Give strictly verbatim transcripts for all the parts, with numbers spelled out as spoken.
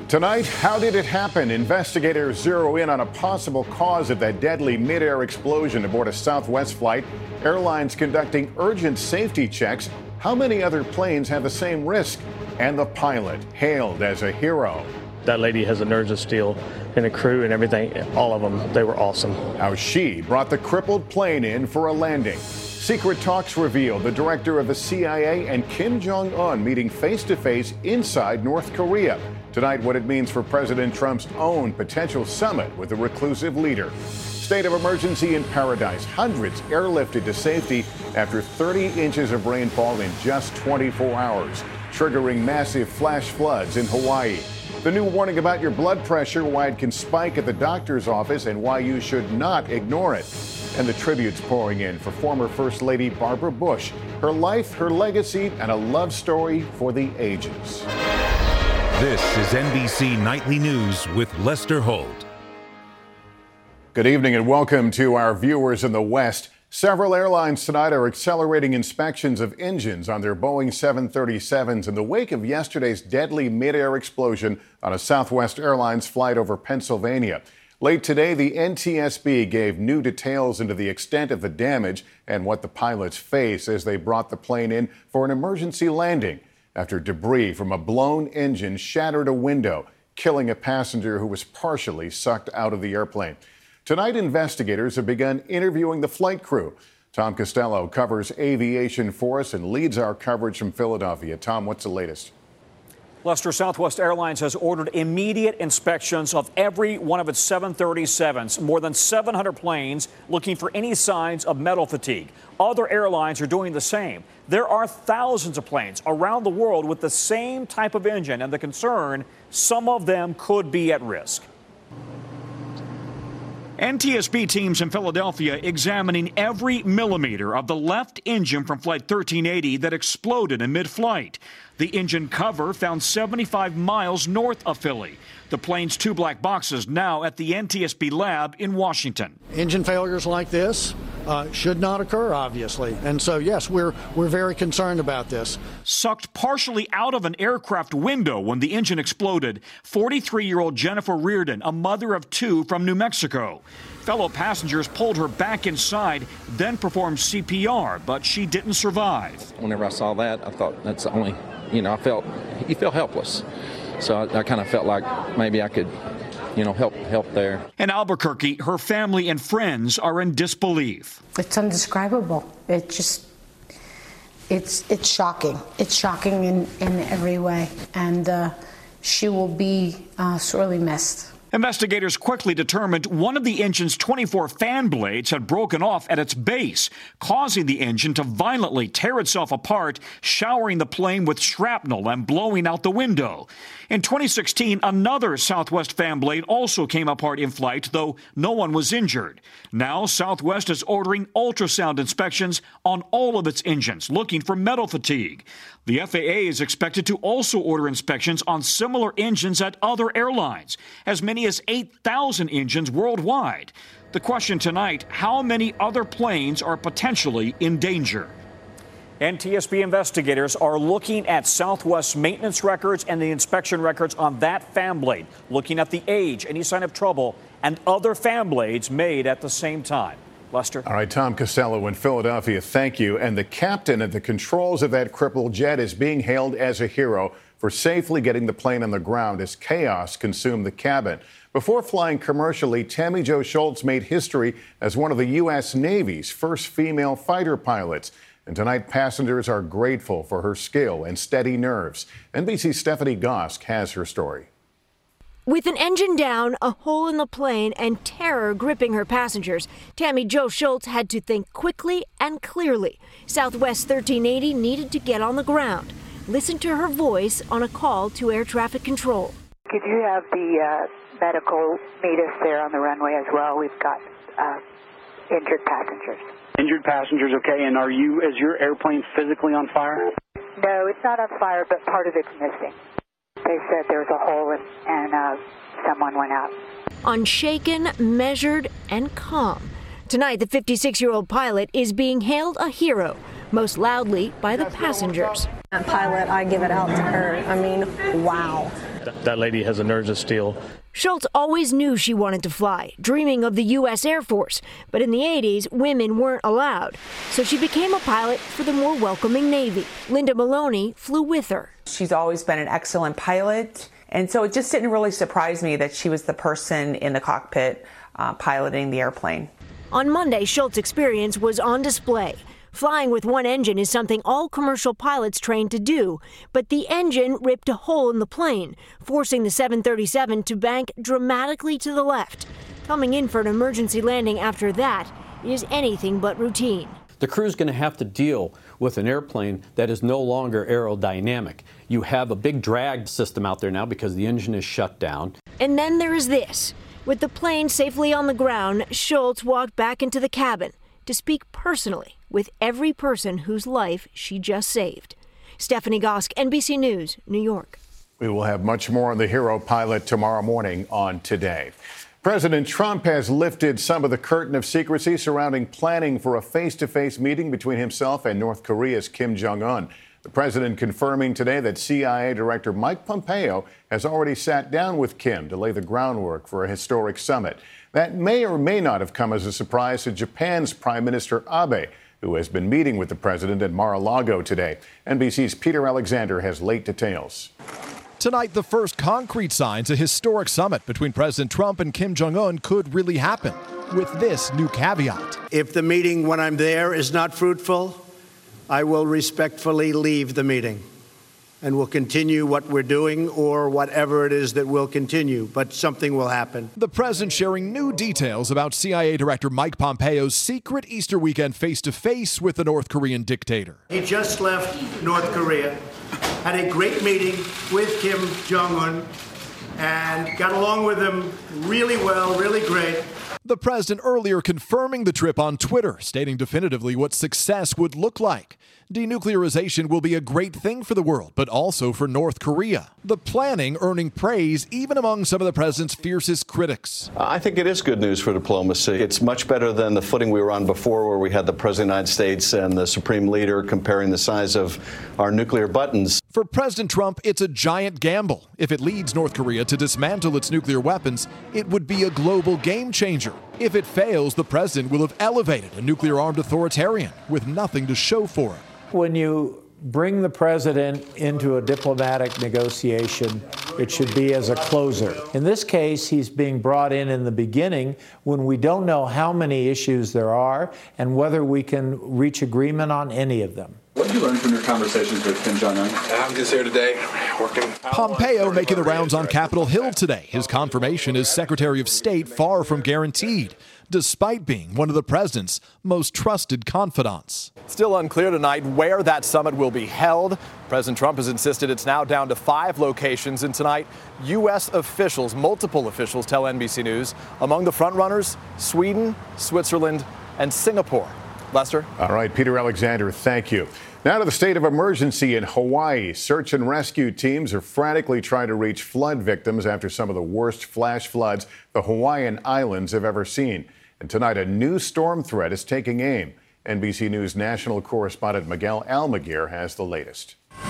Tonight, how did it happen? Investigators zero in on a possible cause of that deadly mid-air explosion aboard a Southwest flight. Airlines conducting urgent safety checks. How many other planes have the same risk? And the pilot hailed as a hero. That lady has a nerves of steel, and the crew and everything, all of them, they were awesome. How she brought the crippled plane in for a landing. Secret talks reveal the director of the C I A and Kim Jong-un meeting face-to-face inside North Korea. Tonight, what it means for President Trump's own potential summit with the reclusive leader. State of emergency in Paradise. Hundreds airlifted to safety after thirty inches of rainfall in just twenty-four hours, triggering massive flash floods in Hawaii. The new warning about your blood pressure, why it can spike at the doctor's office and why you should not ignore it. And the tributes pouring in for former First Lady Barbara Bush. Her life, her legacy, and a love story for the ages. This is N B C Nightly News with Lester Holt. Good evening and welcome to our viewers in the West. Several airlines tonight are accelerating inspections of engines on their Boeing seven thirty-sevens in the wake of yesterday's deadly mid-air explosion on a Southwest Airlines flight over Pennsylvania. Late today, the N T S B gave new details into the extent of the damage and what the pilots face as they brought the plane in for an emergency landing after debris from a blown engine shattered a window, killing a passenger who was partially sucked out of the airplane. Tonight, investigators have begun interviewing the flight crew. Tom Costello covers aviation for us and leads our coverage from Philadelphia. Tom, what's the latest? Lester, Southwest Airlines has ordered immediate inspections of every one of its seven thirty-sevens, more than seven hundred planes, looking for any signs of metal fatigue. Other airlines are doing the same. There are thousands of planes around the world with the same type of engine, and the concern, some of them could be at risk. N T S B teams in Philadelphia examining every millimeter of the left engine from Flight thirteen eighty that exploded in mid-flight. The engine cover found seventy-five miles north of Philly. The plane's two black boxes now at the N T S B lab in Washington. Engine failures like this uh, should not occur, obviously. And so, yes, we're we're very concerned about this. Sucked partially out of an aircraft window when the engine exploded, forty-three-year-old Jennifer Reardon, a mother of two from New Mexico. Fellow passengers pulled her back inside, then performed C P R, but she didn't survive. Whenever I saw that, I thought that's the only, you know, I felt, you feel helpless. So I, I kind of felt like maybe I could, you know, help help there. In Albuquerque, her family and friends are in disbelief. It's indescribable. It just, it's it's shocking. It's shocking in, in every way. And uh, she will be uh, sorely missed. Investigators quickly determined one of the engine's twenty-four fan blades had broken off at its base, causing the engine to violently tear itself apart, showering the plane with shrapnel and blowing out the window. In twenty sixteen, another Southwest fan blade also came apart in flight, though no one was injured. Now, Southwest is ordering ultrasound inspections on all of its engines, looking for metal fatigue. The F A A is expected to also order inspections on similar engines at other airlines, as many as eight thousand engines worldwide. The question tonight, how many other planes are potentially in danger? N T S B investigators are looking at Southwest's maintenance records and the inspection records on that fan blade, looking at the age, any sign of trouble, and other fan blades made at the same time. Lester. All right, Tom Costello in Philadelphia, thank you. And the captain at the controls of that crippled jet is being hailed as a hero for safely getting the plane on the ground as chaos consumed the cabin. Before flying commercially, Tammy Jo Schultz made history as one of the U S Navy's first female fighter pilots. And tonight, passengers are grateful for her skill and steady nerves. N B C's Stephanie Gosk has her story. With an engine down, a hole in the plane, and terror gripping her passengers, Tammy Jo Schultz had to think quickly and clearly. Southwest thirteen eighty needed to get on the ground. Listen to her voice on a call to air traffic control. Could you have the uh, medical meet us there on the runway as well? We've got uh, injured passengers. Injured passengers, okay. And are you, is your airplane physically on fire? No, it's not on fire, but part of it's missing. They said there was a hole and, and uh, someone went out. Unshaken, measured, and calm. Tonight, the fifty-six-year-old pilot is being hailed a hero, most loudly by the passengers. That pilot, I give it out to her. I mean, wow. That lady has the nerves of steel. Schultz always knew she wanted to fly, dreaming of the U S Air Force. But in the eighties, women weren't allowed. So she became a pilot for the more welcoming Navy. Linda Maloney flew with her. She's always been an excellent pilot. And so it just didn't really surprise me that she was the person in the cockpit uh, piloting the airplane. On Monday, Schultz's experience was on display. Flying with one engine is something all commercial pilots train to do, but the engine ripped a hole in the plane, forcing the seven thirty-seven to bank dramatically to the left. Coming in for an emergency landing after that is anything but routine. The crew's going to have to deal with an airplane that is no longer aerodynamic. You have a big drag system out there now because the engine is shut down. And then there is this. With the plane safely on the ground, Schultz walked back into the cabin to speak personally with every person whose life she just saved. Stephanie Gosk, N B C News, New York. We will have much more on the hero pilot tomorrow morning on Today. President Trump has lifted some of the curtain of secrecy surrounding planning for a face-to-face meeting between himself and North Korea's Kim Jong-un. The president confirming today that C I A Director Mike Pompeo has already sat down with Kim to lay the groundwork for a historic summit. That may or may not have come as a surprise to Japan's Prime Minister Abe, who has been meeting with the president at Mar-a-Lago today. N B C's Peter Alexander has late details. Tonight, the first concrete signs a historic summit between President Trump and Kim Jong-un could really happen, with this new caveat. If the meeting when I'm there is not fruitful, I will respectfully leave the meeting and will continue what we're doing or whatever it is that will continue, but something will happen. The president sharing new details about C I A Director Mike Pompeo's secret Easter weekend face-to-face with the North Korean dictator. He just left North Korea, had a great meeting with Kim Jong-un, and got along with him really well, really great. The president earlier confirming the trip on Twitter, stating definitively what success would look like. Denuclearization will be a great thing for the world, but also for North Korea. The planning earning praise even among some of the president's fiercest critics. I think it is good news for diplomacy. It's much better than the footing we were on before, where we had the president of the United States and the supreme leader comparing the size of our nuclear buttons. For President Trump, it's a giant gamble. If it leads North Korea to dismantle its nuclear weapons, it would be a global game changer. If it fails, the president will have elevated a nuclear-armed authoritarian with nothing to show for it. When you bring the president into a diplomatic negotiation, it should be as a closer. In this case, he's being brought in in the beginning when we don't know how many issues there are and whether we can reach agreement on any of them. What did you learn from your conversations with Kim Jong-un? I'm just here today, working. Pompeo making the rounds on Capitol Hill today. His confirmation as Secretary of State far from guaranteed, despite being one of the president's most trusted confidants. Still unclear tonight where that summit will be held. President Trump has insisted it's now down to five locations, and tonight, U S officials, multiple officials tell N B C News, among the frontrunners, Sweden, Switzerland, and Singapore. Lester? All right, Peter Alexander, thank you. Now to the state of emergency in Hawaii. Search and rescue teams are frantically trying to reach flood victims after some of the worst flash floods the Hawaiian Islands have ever seen. And tonight, a new storm threat is taking aim. N B C News national correspondent Miguel Almaguer has the latest.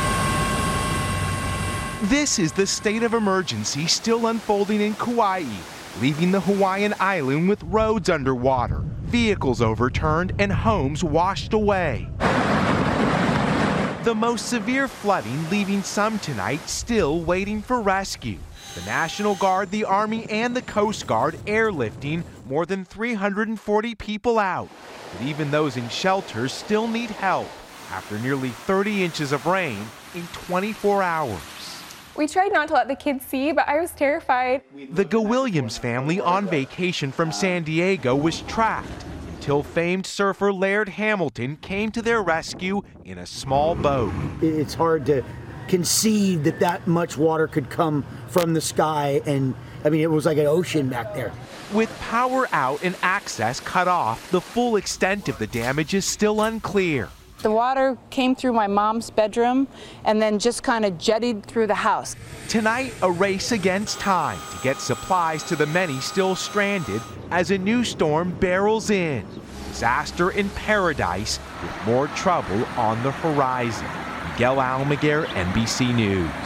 This is the state of emergency still unfolding in Kauai, leaving the Hawaiian island with roads underwater, vehicles overturned, and homes washed away. The most severe flooding leaving some tonight still waiting for rescue. The National Guard, the Army, and the Coast Guard airlifting more than three hundred forty people out. But even those in shelters still need help after nearly thirty inches of rain in twenty-four hours. We tried not to let the kids see, but I was terrified. The GoWilliams family on vacation from San Diego was trapped until famed surfer Laird Hamilton came to their rescue in a small boat. It's hard to conceive that that much water could come from the sky, and I mean, it was like an ocean back there. With power out and access cut off, the full extent of the damage is still unclear. The water came through my mom's bedroom and then just kind of jettied through the house. Tonight, a race against time to get supplies to the many still stranded as a new storm barrels in. Disaster in paradise with more trouble on the horizon. Miguel Almaguer, N B C News.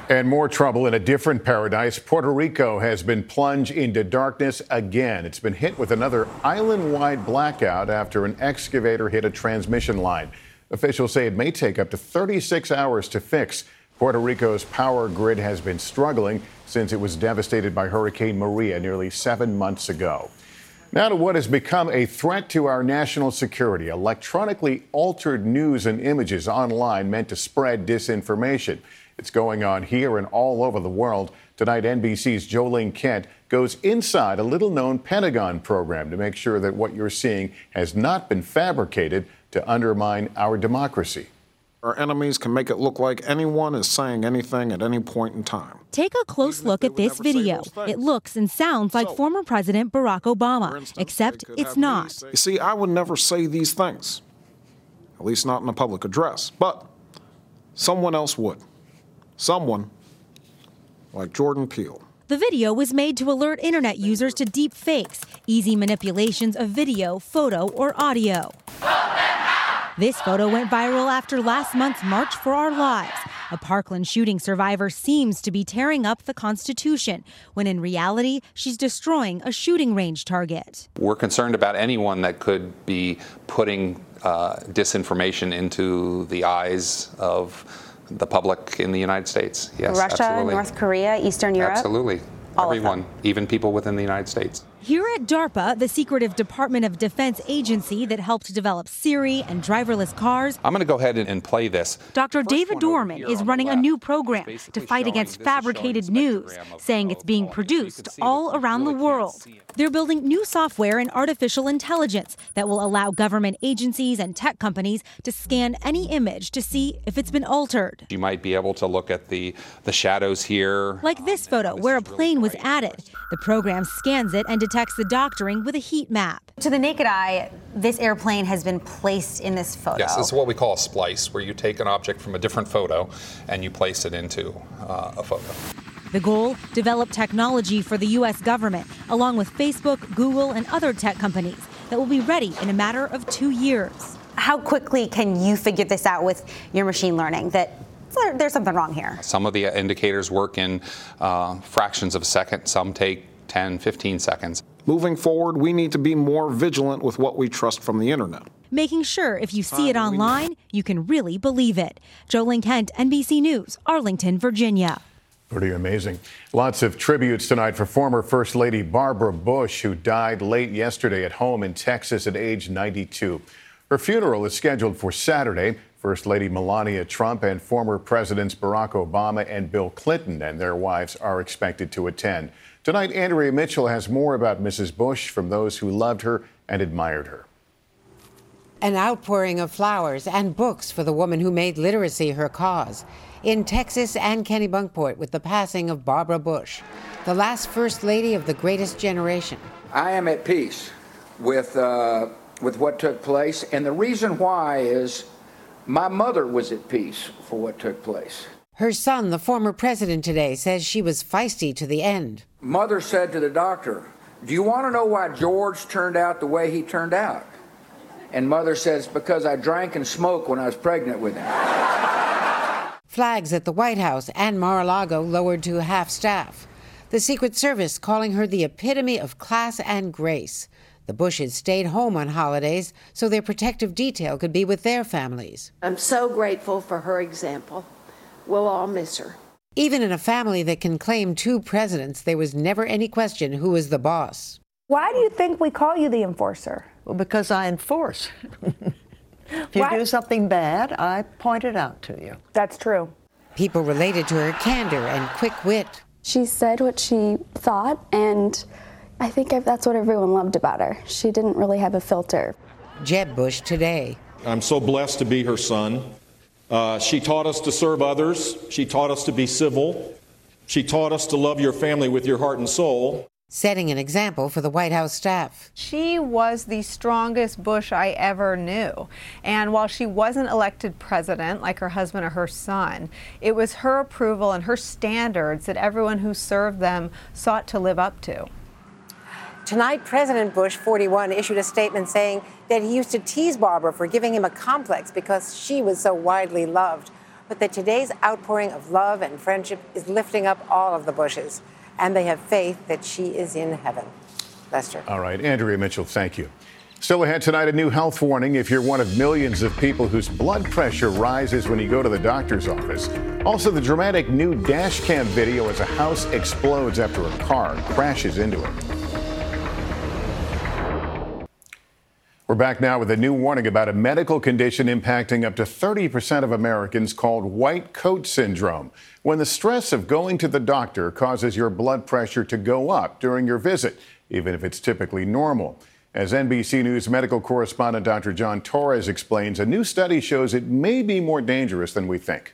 And more trouble in a different paradise. Puerto Rico has been plunged into darkness again. It's been hit with another island-wide blackout after an excavator hit a transmission line. Officials say it may take up to thirty-six hours to fix. Puerto Rico's power grid has been struggling since it was devastated by Hurricane Maria nearly seven months ago. Now to what has become a threat to our national security: electronically altered news and images online meant to spread disinformation. It's going on here and all over the world. Tonight, N B C's Jolene Kent goes inside a little-known Pentagon program to make sure that what you're seeing has not been fabricated to undermine our democracy. Our enemies can make it look like anyone is saying anything at any point in time. Take a close look at this video. It looks and sounds like former President Barack Obama, except it's not. You see, I would never say these things, at least not in a public address, but someone else would. Someone like Jordan Peele. The video was made to alert internet users to deep fakes, easy manipulations of video, photo, or audio. This photo went viral after last month's March for Our Lives. A Parkland shooting survivor seems to be tearing up the Constitution, when in reality, she's destroying a shooting range target. We're concerned about anyone that could be putting uh, disinformation into the eyes of the public in the United States. Yes, Russia, absolutely. North Korea, Eastern Europe? Absolutely. All Everyone, even people within the United States. Here at DARPA, the secretive Department of Defense agency that helped develop Siri and driverless cars, I'm going to go ahead and play this. Doctor David Dorman is running a new program to fight against fabricated news, saying it's being produced all around the world. They're building new software and artificial intelligence that will allow government agencies and tech companies to scan any image to see if it's been altered. You might be able to look at the, the shadows here. Like this photo where a plane was added. The program scans it and detects the doctoring with a heat map. To the naked eye, this airplane has been placed in this photo. Yes, it's what we call a splice, where you take an object from a different photo and you place it into uh, a photo. The goal? Develop technology for the U S government, along with Facebook, Google, and other tech companies that will be ready in a matter of two years. How quickly can you figure this out with your machine learning that there's something wrong here? Some of the indicators work in uh, fractions of a second. Some take ten, fifteen seconds. Moving forward, we need to be more vigilant with what we trust from the internet. Making sure if you see it online, you can really believe it. Jolene Kent, N B C News, Arlington, Virginia. Pretty amazing. Lots of tributes tonight for former First Lady Barbara Bush, who died late yesterday at home in Texas at age ninety-two. Her funeral is scheduled for Saturday. First Lady Melania Trump and former Presidents Barack Obama and Bill Clinton and their wives are expected to attend. Tonight, Andrea Mitchell has more about Missus Bush from those who loved her and admired her. An outpouring of flowers and books for the woman who made literacy her cause. In Texas and Kennebunkport with the passing of Barbara Bush, the last First Lady of the greatest generation. I am at peace with, uh, with what took place, and the reason why is my mother was at peace for what took place. Her son, the former president today, says she was feisty to the end. Mother said to the doctor, "Do you want to know why George turned out the way he turned out?" And Mother says, "Because I drank and smoked when I was pregnant with him." Flags at the White House and Mar-a-Lago lowered to half staff. The Secret Service calling her the epitome of class and grace. The Bushes stayed home on holidays so their protective detail could be with their families. I'm so grateful for her example. We'll all miss her. Even in a family that can claim two presidents, there was never any question who was the boss. Why do you think we call you the enforcer? Well, because I enforce. If you Why? do something bad, I point it out to you. That's true. People related to her candor and quick wit. She said what she thought, and I think that's what everyone loved about her. She didn't really have a filter. Jeb Bush today. I'm so blessed to be her son. Uh, she taught us to serve others. She taught us to be civil. She taught us to love your family with your heart and soul. Setting an example for the White House staff. She was the strongest Bush I ever knew. And while she wasn't elected president like her husband or her son, it was her approval and her standards that everyone who served them sought to live up to. Tonight, President Bush, forty-one, issued a statement saying that he used to tease Barbara for giving him a complex because she was so widely loved. but that today's outpouring of love and friendship is lifting up all of the Bushes, and they have faith that she is in heaven. Lester. All right, Andrea Mitchell, thank you. Still ahead tonight, a new health warning if you're one of millions of people whose blood pressure rises when you go to the doctor's office. Also, the dramatic new dash cam video as a house explodes after a car crashes into it. We're back now with a new warning about a medical condition impacting up to thirty percent of Americans called white coat syndrome, when the stress of going to the doctor causes your blood pressure to go up during your visit, even if it's typically normal. As N B C News medical correspondent Doctor John Torres explains, a new study shows it may be more dangerous than we think.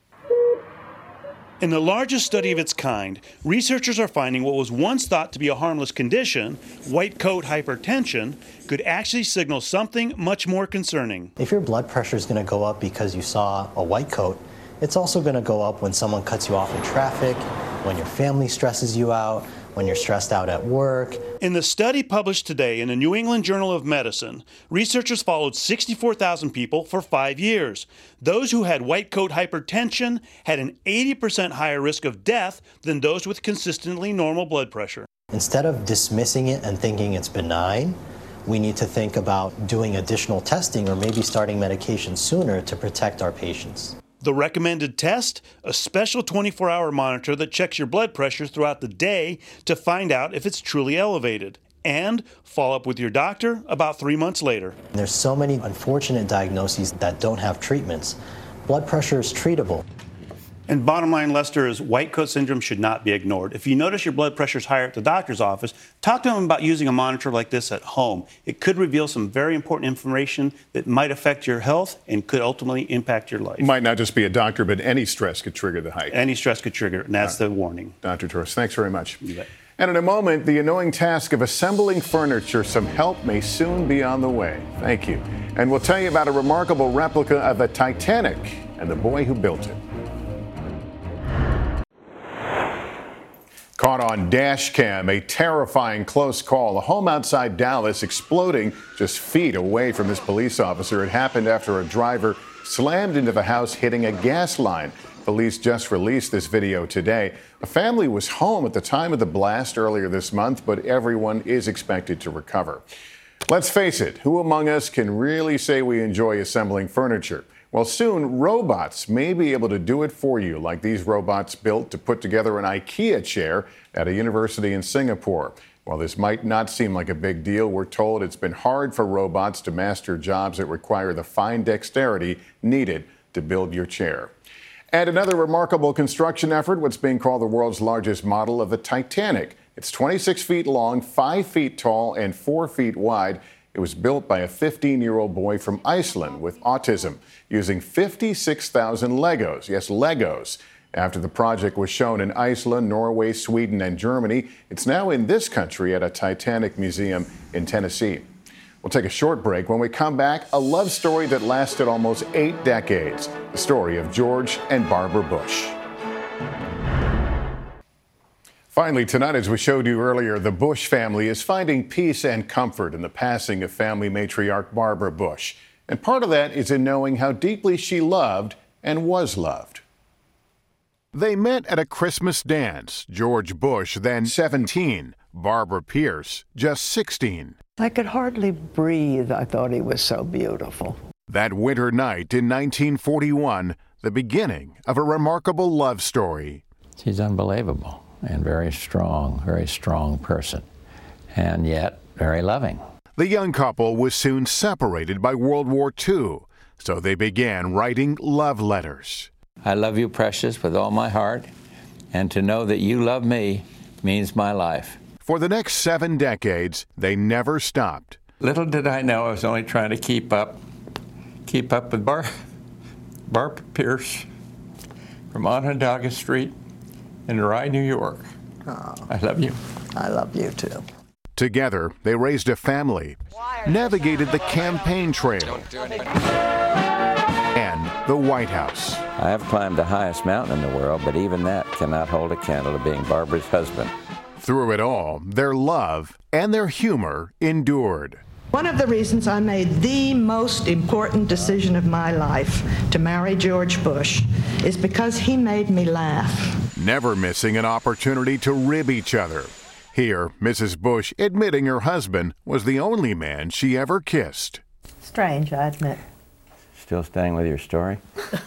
In the largest study of its kind, researchers are finding what was once thought to be a harmless condition, white coat hypertension, could actually signal something much more concerning. If your blood pressure is going to go up because you saw a white coat, it's also going to go up when someone cuts you off in traffic, when your family stresses you out, when you're stressed out at work. In the study published today in the New England Journal of Medicine, researchers followed sixty-four thousand people for five years. Those who had white coat hypertension had an eighty percent higher risk of death than those with consistently normal blood pressure. Instead of dismissing it and thinking it's benign, we need to think about doing additional testing or maybe starting medication sooner to protect our patients. The recommended test, a special twenty-four hour monitor that checks your blood pressure throughout the day to find out if it's truly elevated, and follow up with your doctor about three months later. There's so many unfortunate diagnoses that don't have treatments. Blood pressure is treatable. And bottom line, Lester, is white coat syndrome should not be ignored. If you notice your blood pressure is higher at the doctor's office, talk to them about using a monitor like this at home. It could reveal some very important information that might affect your health and could ultimately impact your life. It might not just be a doctor, but any stress could trigger the hike. Any stress could trigger it, and that's the warning. Doctor Torres, thanks very much. You bet. And in a moment, the annoying task of assembling furniture. Some help may soon be on the way. Thank you. And we'll tell you about a remarkable replica of the Titanic and the boy who built it. Caught on dash cam, a terrifying close call. A home outside Dallas exploding just feet away from this police officer. It happened after a driver slammed into the house, hitting a gas line. Police just released this video today. A family was home at the time of the blast earlier this month, but everyone is expected to recover. Let's face it, who among us can really say we enjoy assembling furniture? Well, soon, robots may be able to do it for you, like these robots built to put together an IKEA chair at a university in Singapore. While this might not seem like a big deal, we're told it's been hard for robots to master jobs that require the fine dexterity needed to build your chair. And another remarkable construction effort, what's being called the world's largest model of the Titanic. It's twenty-six feet long, five feet tall, and four feet wide. It was built by a fifteen-year-old boy from Iceland with autism using fifty-six thousand Legos. Yes, Legos. After the project was shown in Iceland, Norway, Sweden, and Germany, it's now in this country at a Titanic museum in Tennessee. We'll take a short break. When we come back, a love story that lasted almost eight decades. The story of George and Barbara Bush. Finally, tonight, as we showed you earlier, the Bush family is finding peace and comfort in the passing of family matriarch Barbara Bush. And part of that is in knowing how deeply she loved and was loved. They met at a Christmas dance. George Bush, then seventeen. Barbara Pierce, just sixteen. I could hardly breathe. I thought he was so beautiful. That winter night in nineteen forty-one, the beginning of a remarkable love story. She's unbelievable. And very strong, very strong person, and yet very loving. The young couple was soon separated by World War Two, so they began writing love letters. I love you, precious, with all my heart, and to know that you love me means my life. For the next seven decades, they never stopped. Little did I know I was only trying to keep up, keep up with Bar- Barbara Pierce from Onondaga Street in Rye, New York. Oh, I love you. I love you too. Together, they raised a family, navigated the campaign trail, and the White House. I have climbed the highest mountain in the world, but even that cannot hold a candle to being Barbara's husband. Through it all, their love and their humor endured. One of the reasons I made the most important decision of my life to marry George Bush is because he made me laugh. Never missing an opportunity to rib each other. Here, Missus Bush admitting her husband was the only man she ever kissed. Strange, I admit. Still staying with your story?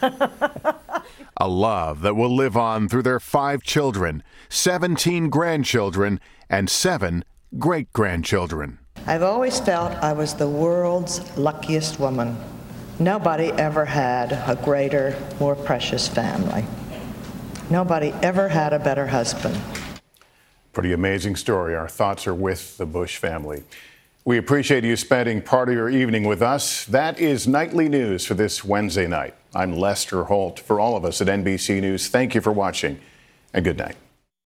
A love that will live on through their five children, seventeen grandchildren, and seven great-grandchildren. I've always felt I was the world's luckiest woman. Nobody ever had a greater, more precious family. Nobody ever had a better husband. Pretty amazing story. Our thoughts are with the Bush family. We appreciate you spending part of your evening with us. That is Nightly News for this Wednesday night. I'm Lester Holt. For all of us at N B C News, thank you for watching and good night.